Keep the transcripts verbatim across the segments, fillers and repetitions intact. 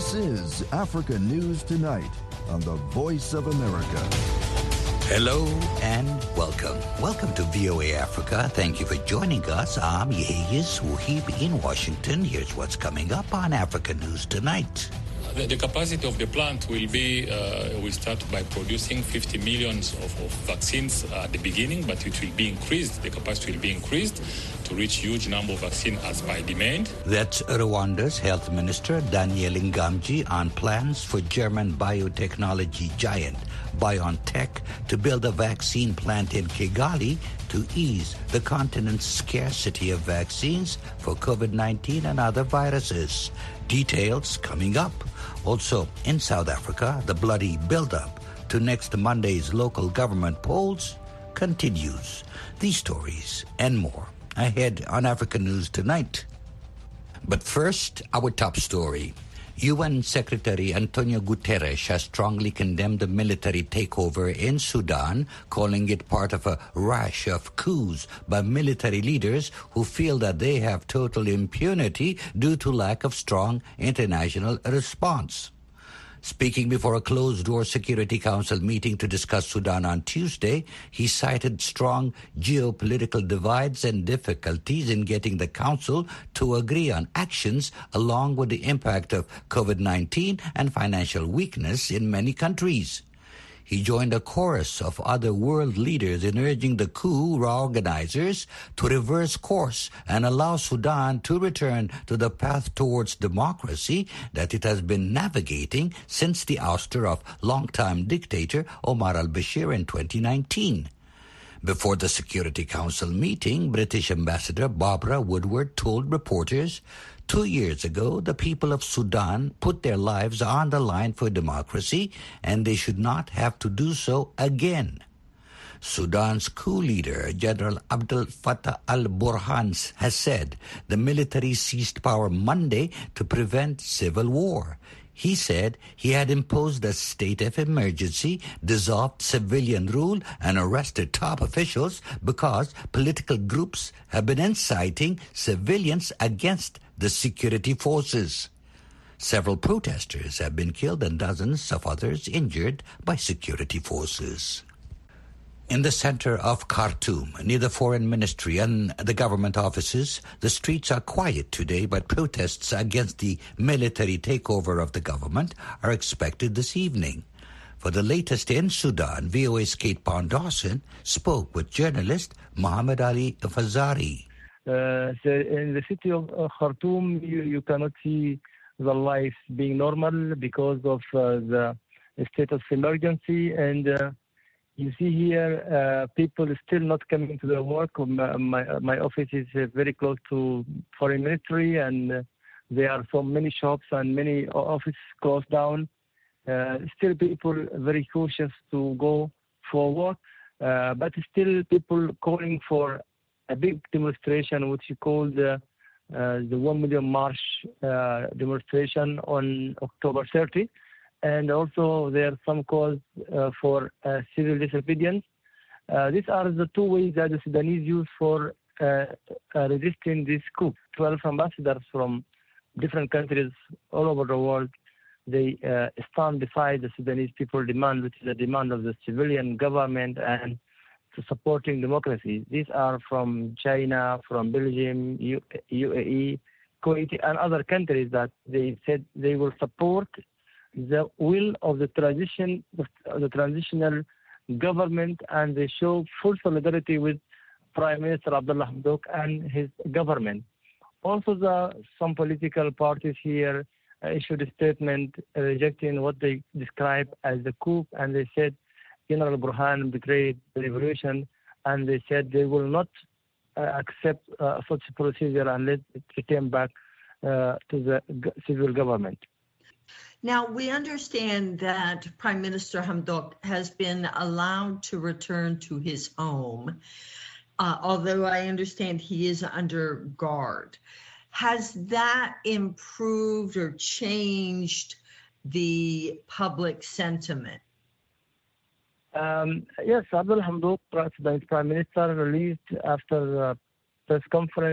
This is Africa News Tonight on the Voice of America. Hello and welcome. Welcome to V O A Africa. Thank you for joining us. I'm Yehia Suhib in Washington. Here's what's coming up on Africa News Tonight. The, the capacity of the plant will be, uh, will start by producing fifty millions of, of vaccines at the beginning, but it will be increased. The capacity will be increased to reach huge number of vaccines as by demand. That's Rwanda's Health Minister Daniel Ngamji on plans for German biotechnology giant BioNTech to build a vaccine plant in Kigali to ease the continent's scarcity of vaccines for COVID nineteen and other viruses. Details coming up. Also, in South Africa, the bloody build-up to next Monday's local government polls continues. These stories and more ahead on Africa News Tonight. But first, our top story. U N Secretary Antonio Guterres has strongly condemned the military takeover in Sudan, calling it part of a rash of coups by military leaders who feel that they have total impunity due to lack of strong international response. Speaking before a closed-door Security Council meeting to discuss Sudan on Tuesday, he cited strong geopolitical divides and difficulties in getting the Council to agree on actions along with the impact of COVID nineteen and financial weakness in many countries. He joined a chorus of other world leaders in urging the coup organizers to reverse course and allow Sudan to return to the path towards democracy that it has been navigating since the ouster of longtime dictator Omar al-Bashir in twenty nineteen. Before the Security Council meeting, British Ambassador Barbara Woodward told reporters, Two years ago, the people of Sudan put their lives on the line for democracy, and they should not have to do so again. Sudan's coup leader, General Abdel Fattah al-Burhan, has said the military seized power Monday to prevent civil war. He said he had imposed a state of emergency, dissolved civilian rule, and arrested top officials because political groups have been inciting civilians against the security forces. Several protesters have been killed and dozens of others injured by security forces. In the center of Khartoum, near the foreign ministry and the government offices, the streets are quiet today, but protests against the military takeover of the government are expected this evening. For the latest in Sudan, V O A's Kate Pond-Dawson spoke with journalist Mohammed Ali Fazari. Uh, so in the city of uh, Khartoum, you, you cannot see the life being normal because of uh, the state of emergency, and uh, you see here uh, people still not coming to their work. My, my, my office is uh, very close to foreign ministry, and uh, there are so many shops and many offices closed down. Uh, still people very cautious to go for work, uh, but still people calling for a big demonstration, which is called uh, uh, the one million march uh, demonstration on October thirtieth. And also there are some calls uh, for uh, civil disobedience. Uh, these are the two ways that the Sudanese use for uh, uh, resisting this coup. Twelve ambassadors from different countries all over the world, they uh, stand beside the Sudanese people demand, which is the demand of the civilian government and to supporting democracy. These are from China, from Belgium, U A E, Kuwait, and other countries that they said they will support the will of the transition, the transitional government, and they show full solidarity with Prime Minister Abdullah Hamdok and his government. Also, the, some political parties here uh, issued a statement uh, rejecting what they describe as the coup, and they said General Burhan betrayed the revolution, and they said they will not uh, accept uh, such a procedure unless it return back uh, to the g- civil government. Now, we understand that Prime Minister Hamdok has been allowed to return to his home, uh, although I understand he is under guard. Has that improved or changed the public sentiment? Um, yes, Abdullah Hamdok, Sudanese Prime Minister, released after a press conference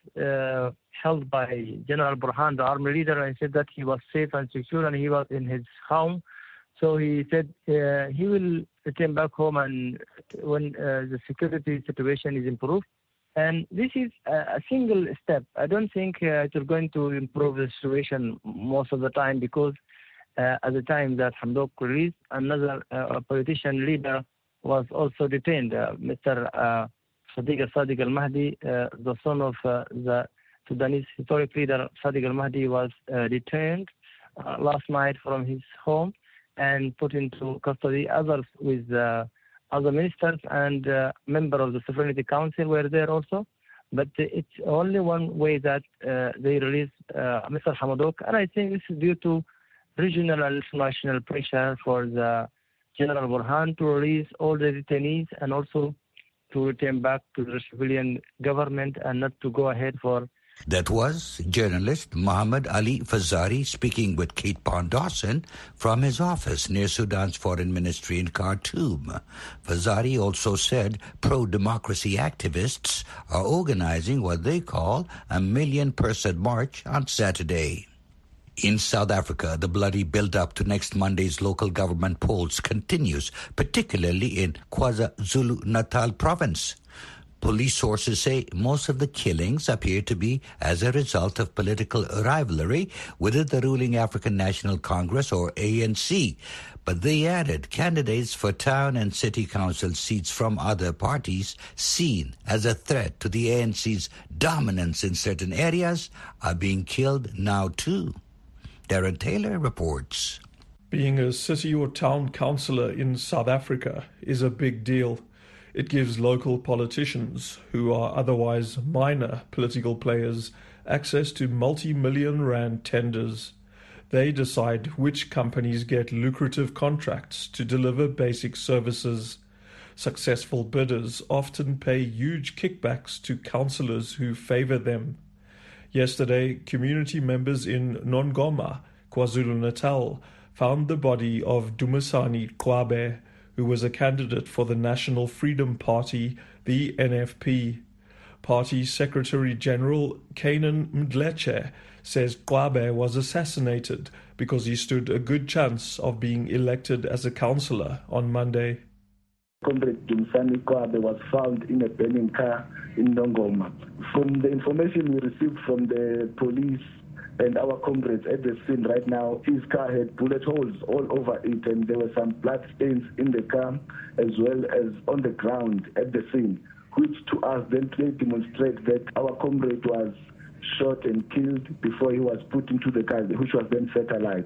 uh, held by General Burhan, the army leader, and said that he was safe and secure and he was in his home. So he said uh, he will return back home and when uh, the security situation is improved. And this is a single step. I don't think uh, it is going to improve the situation most of the time because uh, at the time that Hamdok released, another uh, politician leader was also detained, uh, Mister Uh, Sadiq al-Sadiq al-Mahdi, uh, the son of uh, the Sudanese historic leader Sadiq al-Mahdi, was uh, detained uh, last night from his home and put into custody. Others with uh, other ministers and uh, member of the Sovereignty Council were there also. But it's only one way that uh, they released uh, Mister Hamdok, and I think this is due to regional and international pressure for the General Burhan to release all the detainees and also to return back to the civilian government and not to go ahead for. That was journalist Muhammad Ali Fazari speaking with Kate Pond-Dawson from his office near Sudan's foreign ministry in Khartoum. Fazari also said pro-democracy activists are organizing what they call a million-person march on Saturday. In South Africa, the bloody build-up to next Monday's local government polls continues, particularly in KwaZulu-Natal province. Police sources say most of the killings appear to be as a result of political rivalry within the ruling African National Congress, or A N C. But they added candidates for town and city council seats from other parties seen as a threat to the A N C's dominance in certain areas are being killed now too. Darren Taylor reports. Being a city or town councillor in South Africa is a big deal. It gives local politicians, who are otherwise minor political players, access to multi-million rand tenders. They decide which companies get lucrative contracts to deliver basic services. Successful bidders often pay huge kickbacks to councillors who favour them. Yesterday, community members in Nongoma, KwaZulu-Natal, found the body of Dumisani Kwabe, who was a candidate for the National Freedom Party, the N F P. Party Secretary-General Kanan Mdleche says Kwabe was assassinated because he stood a good chance of being elected as a councillor on Monday. Comrade Dumisani Kwabe was found in a burning car in Nongoma. From the information we received from the police and our comrades at the scene right now, his car had bullet holes all over it, and there were some blood stains in the car as well as on the ground at the scene, which to us then clearly demonstrate that our comrade was shot and killed before he was put into the car, which was then set alight.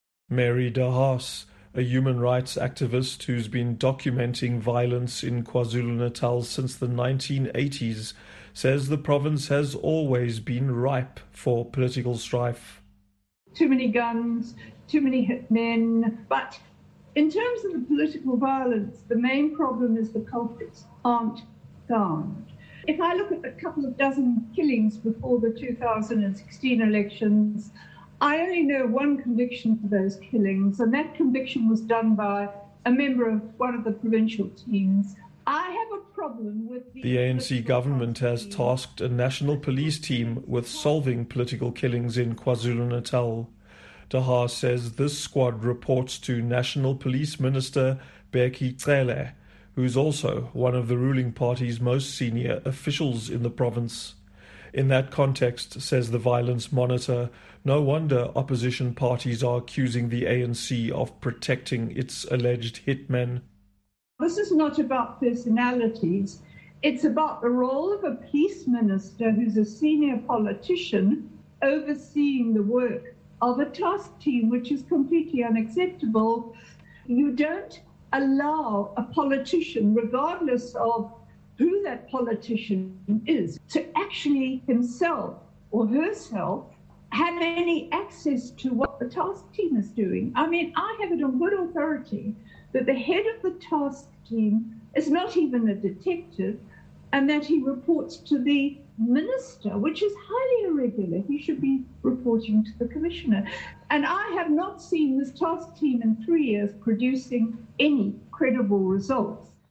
Mary De Haas, a human rights activist who's been documenting violence in KwaZulu-Natal since the nineteen eighties, says the province has always been ripe for political strife. Too many guns, too many hitmen, but in terms of the political violence, the main problem is the culprits aren't found. If I look at a couple of dozen killings before the two thousand sixteen elections, I only know one conviction for those killings, and that conviction was done by a member of one of the provincial teams. I have a problem with the... The A N C government has tasked a national police team with solving political killings in KwaZulu-Natal. De Haas says this squad reports to National Police Minister Bheki Cele, who's also one of the ruling party's most senior officials in the province. In that context, says the Violence Monitor, no wonder opposition parties are accusing the A N C of protecting its alleged hitmen. This is not about personalities. It's about the role of a police minister who's a senior politician overseeing the work of a task team, which is completely unacceptable. You don't allow a politician, regardless of who that politician is, to actually himself or herself have any access to what the task team is doing. I mean, I have it on good authority that the head of the task team is not even a detective and that he reports to the minister, which is highly irregular. He should be reporting to the commissioner. And I have not seen this task team in three years producing any credible results.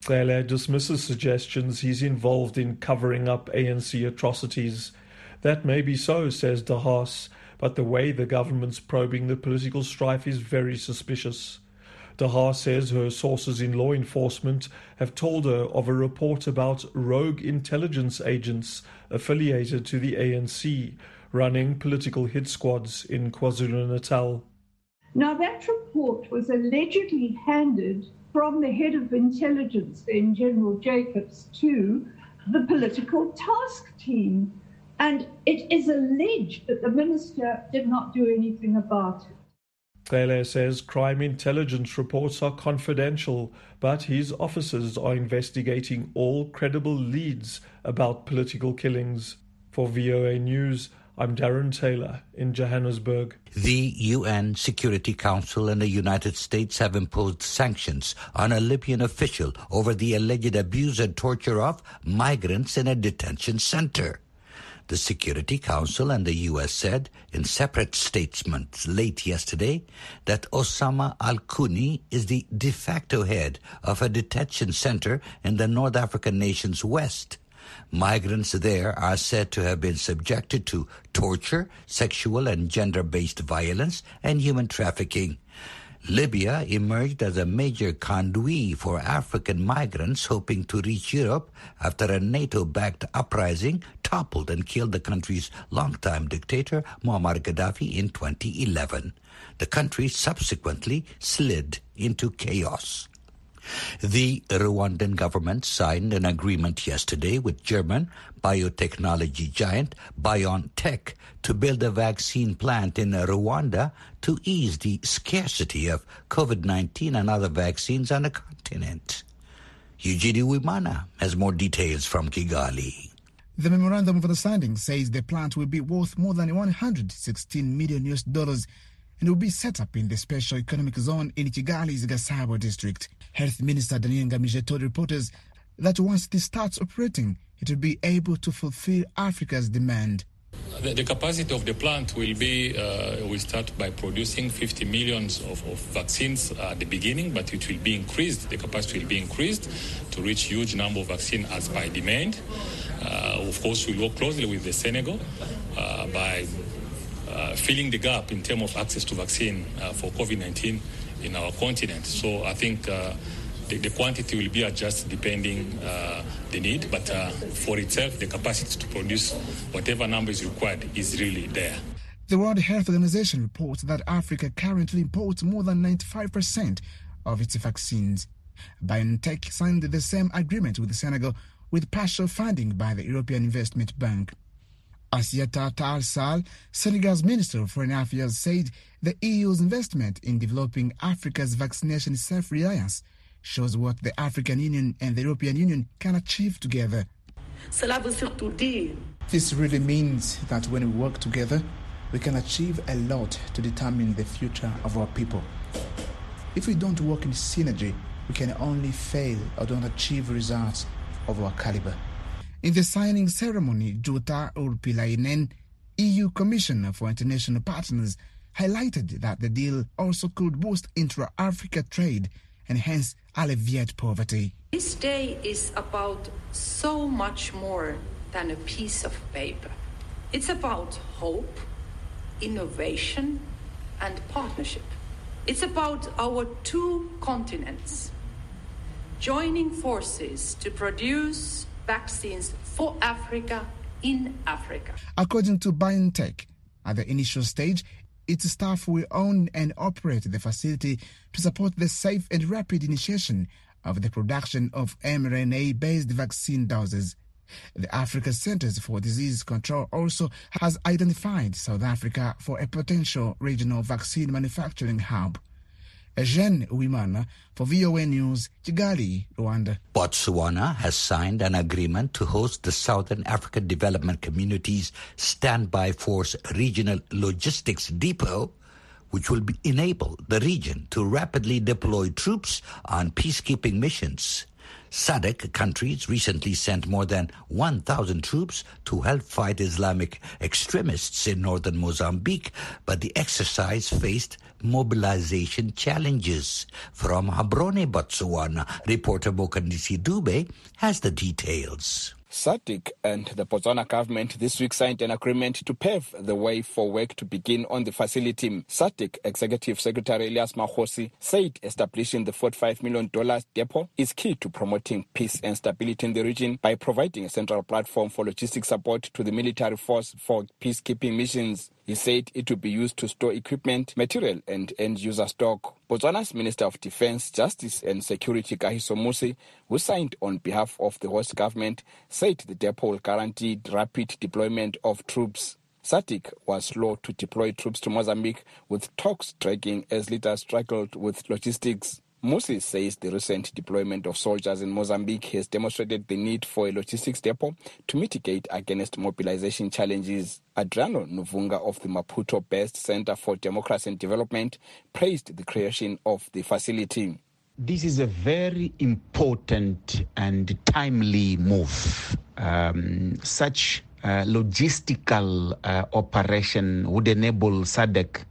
Cele dismisses suggestions he's involved in covering up A N C atrocities. That may be so, says De Haas, but the way the government's probing the political strife is very suspicious. De Haas says her sources in law enforcement have told her of a report about rogue intelligence agents affiliated to the A N C running political hit squads in KwaZulu-Natal. Now, that report was allegedly handed from the head of intelligence, then General Jacobs, to the political task team. And it is alleged that the minister did not do anything about it. Cele says crime intelligence reports are confidential, but his officers are investigating all credible leads about political killings. For V O A News, I'm Darren Taylor in Johannesburg. The U N Security Council and the United States have imposed sanctions on a Libyan official over the alleged abuse and torture of migrants in a detention center. The Security Council and the U S said in separate statements late yesterday that Osama al-Kuni is the de facto head of a detention center in the North African nation's west. Migrants there are said to have been subjected to torture, sexual and gender-based violence, and human trafficking. Libya emerged as a major conduit for African migrants hoping to reach Europe after a NATO-backed uprising toppled and killed the country's longtime dictator Muammar Gaddafi in twenty eleven. The country subsequently slid into chaos. The Rwandan government signed an agreement yesterday with German biotechnology giant BioNTech to build a vaccine plant in Rwanda to ease the scarcity of COVID nineteen and other vaccines on the continent. Eugenie Wimana has more details from Kigali. The memorandum of understanding says the plant will be worth more than one hundred sixteen million U S dollars and will be set up in the special economic zone in Kigali's Gasabo district. Health Minister Daniel Ngamije told reporters that once this starts operating, it will be able to fulfill Africa's demand. The, the capacity of the plant will be, uh, we start by producing fifty millions of, of vaccines at the beginning, but it will be increased, the capacity will be increased to reach huge number of vaccines as by demand. Uh, of course, we'll work closely with the Senegal uh, by uh, filling the gap in terms of access to vaccine uh, for COVID nineteen in our continent. So I think uh, the, the quantity will be adjusted depending uh, the need, but uh, for itself, the capacity to produce whatever number is required is really there. The World Health Organization reports that Africa currently imports more than ninety-five percent of its vaccines. BioNTech signed the same agreement with Senegal with partial funding by the European Investment Bank. Assiata Tall Sall, Senegal's Minister of Foreign Affairs, said the E U's investment in developing Africa's vaccination self-reliance shows what the African Union and the European Union can achieve together. This really means that when we work together, we can achieve a lot to determine the future of our people. If we don't work in synergy, we can only fail or don't achieve results of our caliber. In the signing ceremony, Jutta Urpilainen, E U Commissioner for International Partners, highlighted that the deal also could boost intra-Africa trade and hence alleviate poverty. This day is about so much more than a piece of paper. It's about hope, innovation, and partnership. It's about our two continents joining forces to produce vaccines for Africa in Africa. According to BioNTech, at the initial stage, its staff will own and operate the facility to support the safe and rapid initiation of the production of mRNA-based vaccine doses. The Africa Centers for Disease Control also has identified South Africa for a potential regional vaccine manufacturing hub. Eugene Uwimana for V O A News, Kigali, Rwanda. Botswana has signed an agreement to host the Southern African Development Community's Standby Force Regional Logistics Depot, which will be, enable the region to rapidly deploy troops on peacekeeping missions. S A D C countries recently sent more than one thousand troops to help fight Islamic extremists in northern Mozambique, but the exercise faced mobilization challenges. From Gaborone, Botswana, reporter Bokandisi Dube has the details. SADC and the Botswana government this week signed an agreement to pave the way for work to begin on the facility. SADC Executive Secretary Elias Makhosi said establishing the forty-five million dollars depot is key to promoting peace and stability in the region by providing a central platform for logistic support to the military force for peacekeeping missions. He said it would be used to store equipment, material and end-user stock. Botswana's Minister of Defence, Justice and Security, Kagiso Mosi, who signed on behalf of the host government, said the depot will guarantee rapid deployment of troops. SADC was slow to deploy troops to Mozambique, with talks dragging as leaders struggled with logistics. Mosi says the recent deployment of soldiers in Mozambique has demonstrated the need for a logistics depot to mitigate against mobilization challenges. Adriano Nuvunga of the Maputo-based Center for Democracy and Development praised the creation of the facility. This is a very important and timely move. Um, such uh, logistical uh, operation would enable SADC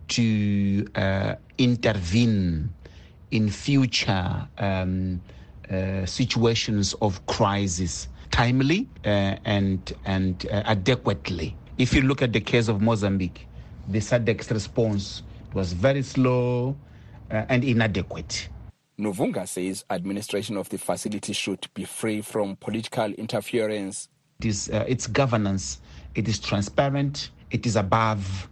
to uh, intervene in future um, uh, situations of crisis timely uh, and and uh, adequately. If you look at the case of Mozambique, the SADC's response was very slow uh, and inadequate. Nuvunga says administration of the facility should be free from political interference. It is, uh, its governance, it is transparent, it is above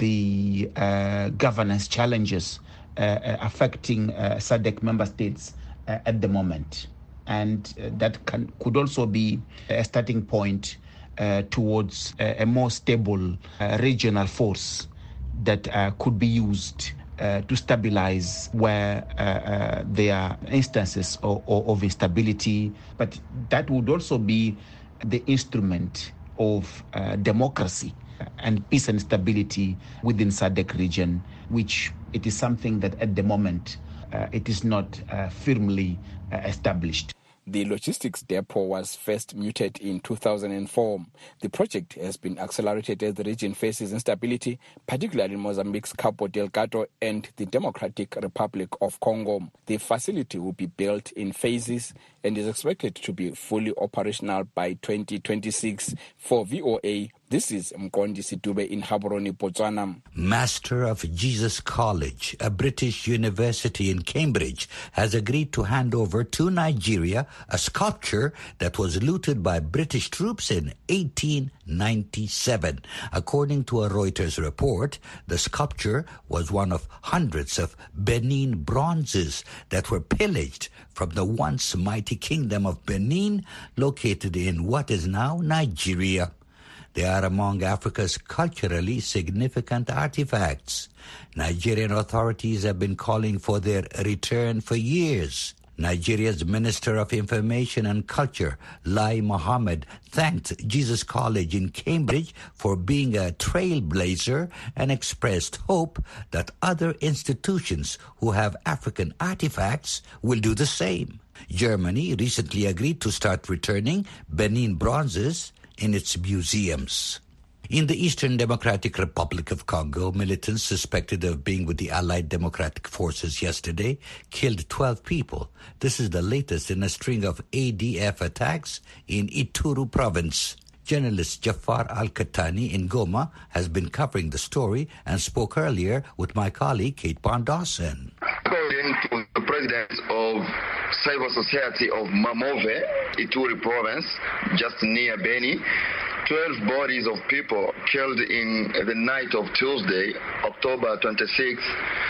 the uh, governance challenges Uh, uh, affecting uh, SADC member states uh, at the moment. And uh, that can, could also be a starting point uh, towards a, a more stable uh, regional force that uh, could be used uh, to stabilize where uh, uh, there are instances of, of instability. But that would also be the instrument of uh, democracy and peace and stability within SADC region, which it is something that at the moment uh, it is not uh, firmly uh, established. The logistics depot was first mooted in two thousand four. The project has been accelerated as the region faces instability, particularly in Mozambique's Cabo Delgado and the Democratic Republic of Congo. The facility will be built in phases and is expected to be fully operational by twenty twenty-six. For V O A, this is Mkondisi Dube in Gaborone, Botswana. Master of Jesus College, a British university in Cambridge, has agreed to hand over to Nigeria a sculpture that was looted by British troops in eighteen ninety-seven. According to a Reuters report, the sculpture was one of hundreds of Benin bronzes that were pillaged from the once mighty kingdom of Benin, located in what is now Nigeria. They are among Africa's culturally significant artifacts. Nigerian authorities have been calling for their return for years. Nigeria's Minister of Information and Culture, Lai Mohammed, thanked Jesus College in Cambridge for being a trailblazer and expressed hope that other institutions who have African artifacts will do the same. Germany recently agreed to start returning Benin bronzes in its museums. In the Eastern Democratic Republic of Congo, militants suspected of being with the Allied Democratic Forces yesterday killed twelve people. This is the latest in a string of A D F attacks in Ituri province. Journalist Jafar Al-Katani in Goma has been covering the story and spoke earlier with my colleague Kate Bond-Dawson. According to the president of Civil Society of Mamove, Ituri province, just near Beni, twelve bodies of people killed in the night of Tuesday, October twenty-sixth,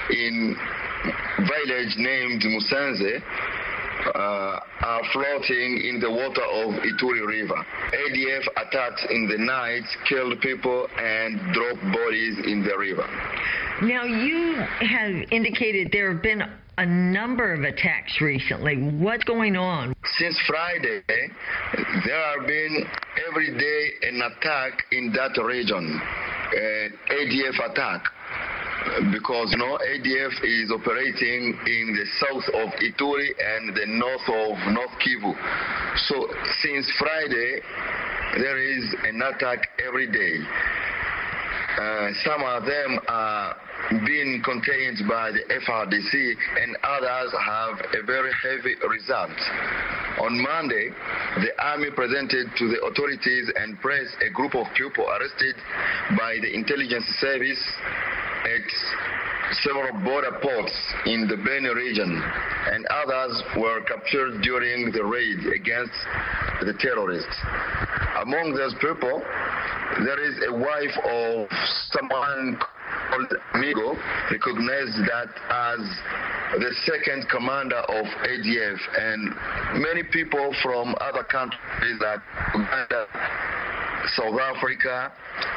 in village named Musanze, uh, are floating in the water of Ituri River. A D F attacked in the night, killed people, and dropped bodies in the river. Now, you have indicated there have been a number of attacks recently. What's going on? Since Friday, there have been every day an attack in that region, uh, A D F attack, because you know A D F is operating in the south of Ituri and the north of North Kivu. So since Friday, there is an attack every day. Uh, some of them are been contained by the F R D C, and others have a very heavy result. On Monday, the army presented to the authorities and press a group of people arrested by the intelligence service at several border ports in the Beni region, and others were captured during the raid against the terrorists. Among those people, there is a wife of someone called Amigo, recognized that as the second commander of A D F, and many people from other countries like Uganda, South Africa,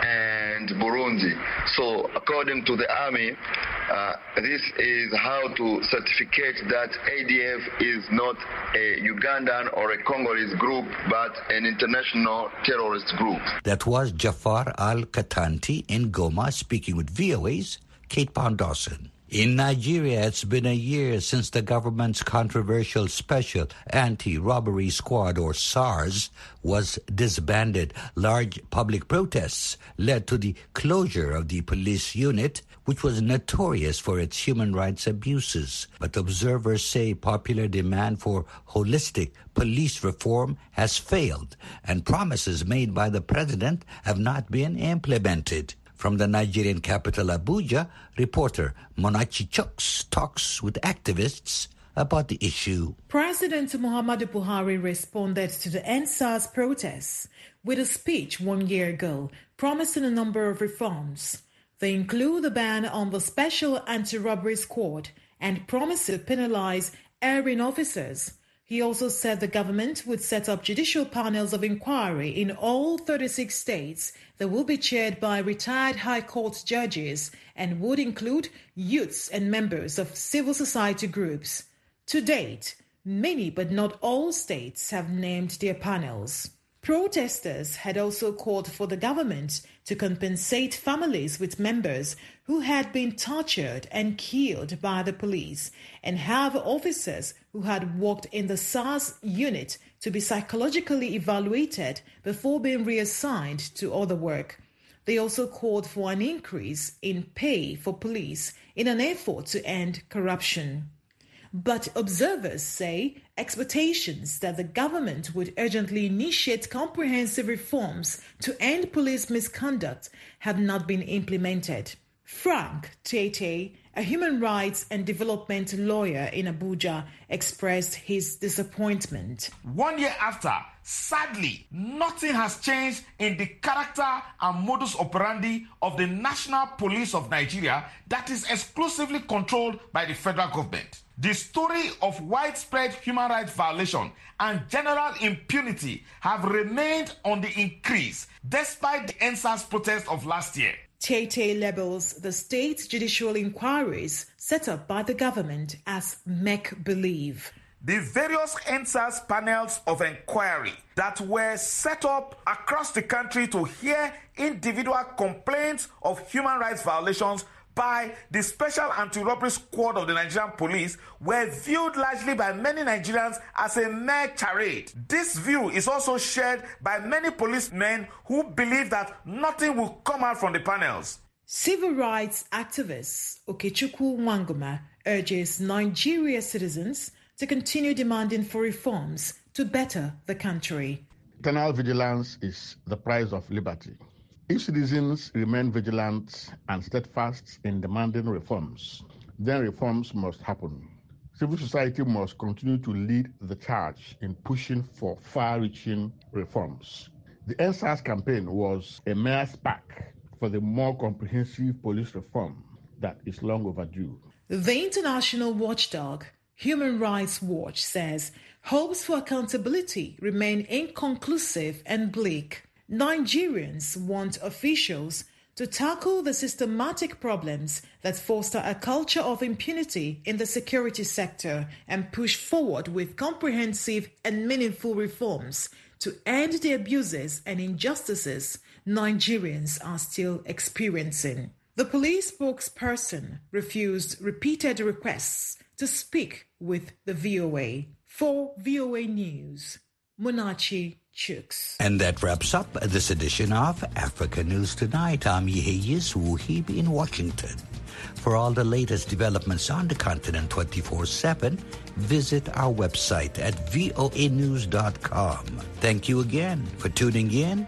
and Burundi. So according to the army, uh, this is how to certificate that A D F is not a Ugandan or a Congolese group, but an international terrorist group. That was Jafar Al-Katanti in Goma speaking with V O A's Kate Pound-Dawson. In Nigeria, it's been a year since the government's controversial Special Anti-Robbery Squad, or SARS, was disbanded. Large public protests led to the closure of the police unit, which was notorious for its human rights abuses. But observers say popular demand for holistic police reform has failed, and promises made by the president have not been implemented. From the Nigerian capital, Abuja, reporter Monachi Chuks talks with activists about the issue. President Muhammadu Buhari responded to the End SARS protests with a speech one year ago promising a number of reforms. They include a ban on the Special Anti-Robbery Squad and promise to penalize erring officers. He also said the government would set up judicial panels of inquiry in all thirty-six states that will be chaired by retired High Court judges and would include youths and members of civil society groups. To date, many but not all states have named their panels. Protesters had also called for the government to compensate families with members who had been tortured and killed by the police, and have officers who had worked in the SARS unit to be psychologically evaluated before being reassigned to other work. They also called for an increase in pay for police in an effort to end corruption. But observers say expectations that the government would urgently initiate comprehensive reforms to end police misconduct have not been implemented. Frank Tete, a human rights and development lawyer in Abuja, expressed his disappointment. One year after, sadly, nothing has changed in the character and modus operandi of the National Police of Nigeria that is exclusively controlled by the federal government. The story of widespread human rights violation and general impunity have remained on the increase despite the End SARS protest of last year. Tete labels the state judicial inquiries set up by the government as make-believe. The various End SARS panels of inquiry that were set up across the country to hear individual complaints of human rights violations by the Special Anti-Robbery Squad of the Nigerian Police were viewed largely by many Nigerians as a mere charade. This view is also shared by many policemen who believe that nothing will come out from the panels. Civil rights activist Okechukwu Nwangoma urges Nigeria citizens to continue demanding for reforms to better the country. Eternal vigilance is the price of liberty. If citizens remain vigilant and steadfast in demanding reforms, then reforms must happen. Civil society must continue to lead the charge in pushing for far-reaching reforms. The End SARS campaign was a mere spark for the more comprehensive police reform that is long overdue. The international watchdog Human Rights Watch says hopes for accountability remain inconclusive and bleak. Nigerians want officials to tackle the systematic problems that foster a culture of impunity in the security sector and push forward with comprehensive and meaningful reforms to end the abuses and injustices Nigerians are still experiencing. The police spokesperson refused repeated requests to speak with the V O A. For V O A News, Munachi Chuks. And that wraps up this edition of Africa News Tonight. I'm Yeheyes Wuhib in Washington. For all the latest developments on the continent twenty-four seven, visit our website at voa news dot com. Thank you again for tuning in